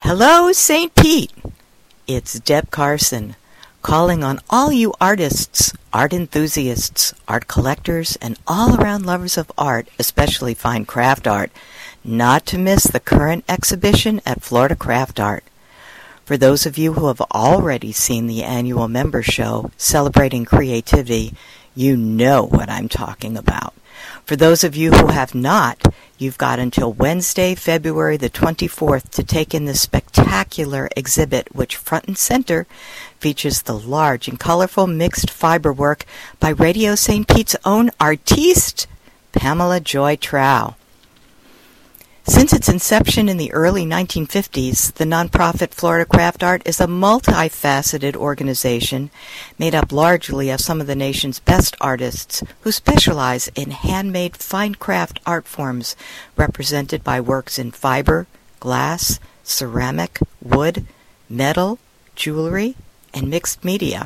Hello, St. Pete! It's Deb Carson, calling on all you artists, art enthusiasts, art collectors, and all-around lovers of art, especially fine craft art, not to miss the current exhibition at Florida Craft Art. For those of you who have already seen the annual member show, Celebrating Creativity, you know what I'm talking about. For those of you who have not, you've got until Wednesday, February the 24th to take in this spectacular exhibit, which front and center features the large and colorful mixed fiber work by Radio St. Pete's own artiste, Pamela Joy Trow. Since its inception in the early 1950s, the nonprofit Florida Craft Art is a multifaceted organization made up largely of some of the nation's best artists who specialize in handmade fine craft art forms represented by works in fiber, glass, ceramic, wood, metal, jewelry, and mixed media.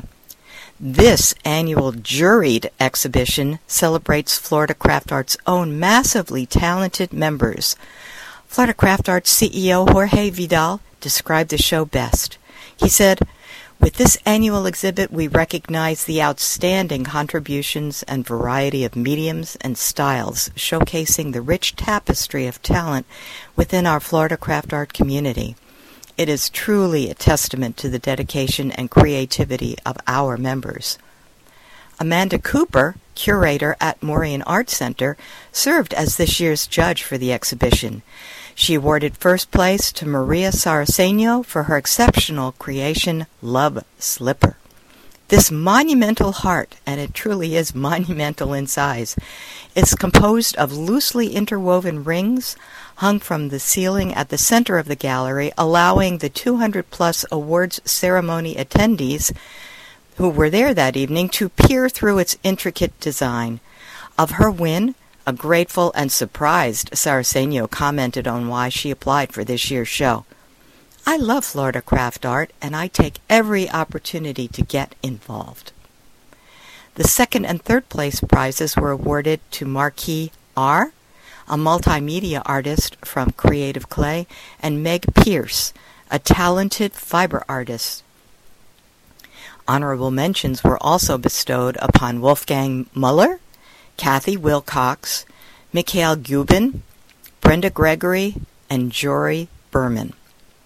This annual juried exhibition celebrates Florida Craft Art's own massively talented members. Florida Craft Art's CEO Jorge Vidal described the show best. He said, "With this annual exhibit, we recognize the outstanding contributions and variety of mediums and styles, showcasing the rich tapestry of talent within our Florida Craft Art community. It is truly a testament to the dedication and creativity of our members." Amanda Cooper, curator at Morian Art Center, served as this year's judge for the exhibition. She awarded first place to Maria Saraceno for her exceptional creation, Love Slipper. This monumental heart, and it truly is monumental in size, is composed of loosely interwoven rings hung from the ceiling at the center of the gallery, allowing the 200-plus awards ceremony attendees who were there that evening to peer through its intricate design. Of her win, a grateful and surprised Saraceno commented on why she applied for this year's show. "I love Florida Craft Art, and I take every opportunity to get involved." The second and third place prizes were awarded to Marquis R., a multimedia artist from Creative Clay, and Meg Pierce, a talented fiber artist. Honorable mentions were also bestowed upon Wolfgang Muller, Kathy Wilcox, Mikhail Gubin, Brenda Gregory, and Jory Berman.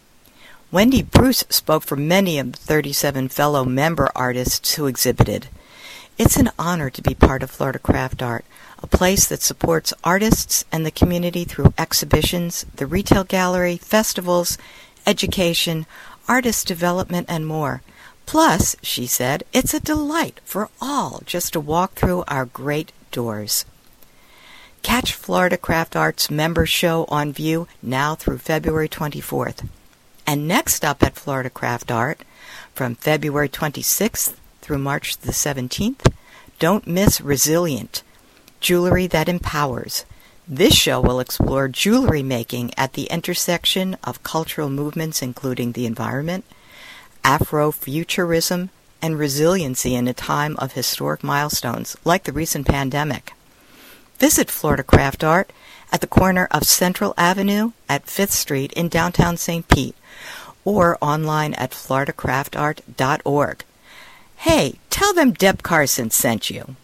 Wendy Bruce spoke for many of the 37 fellow member artists who exhibited. "It's an honor to be part of Florida Craft Art, a place that supports artists and the community through exhibitions, the retail gallery, festivals, education, artist development, and more. Plus," she said, "it's a delight for all just to walk through our great doors." Catch Florida Craft Art's member show on view now through February 24th. And next up at Florida Craft Art, from February 26th through March the 17th, don't miss Resilient, Jewelry That Empowers. This show will explore jewelry making at the intersection of cultural movements including the environment, Afrofuturism, and resiliency in a time of historic milestones like the recent pandemic. Visit Florida Craft Art at the corner of Central Avenue at 5th Street in downtown St. Pete, or online at floridacraftart.org. Hey, tell them Deb Carson sent you.